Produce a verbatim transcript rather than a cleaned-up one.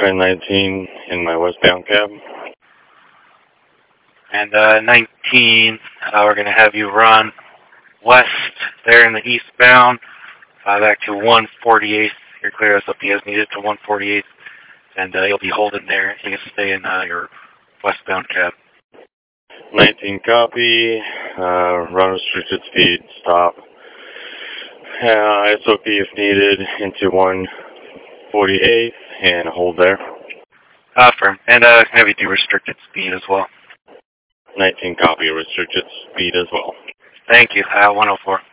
Train nineteen in my westbound cab. And uh, nineteen, uh, we're going to have you run west there in the eastbound, uh, back to one forty-eighth. You're clear as up as needed to one forty-eighth, and uh, you'll be holding there. You can stay in uh, your westbound cab. nineteen copy, uh, run restricted speed, stop. Uh, S O P if needed into one forty-eighth and hold there. Uh, firm. And uh, have you do restricted speed as well. nineteen copy, restricted speed as well. Thank you. Uh, one oh four.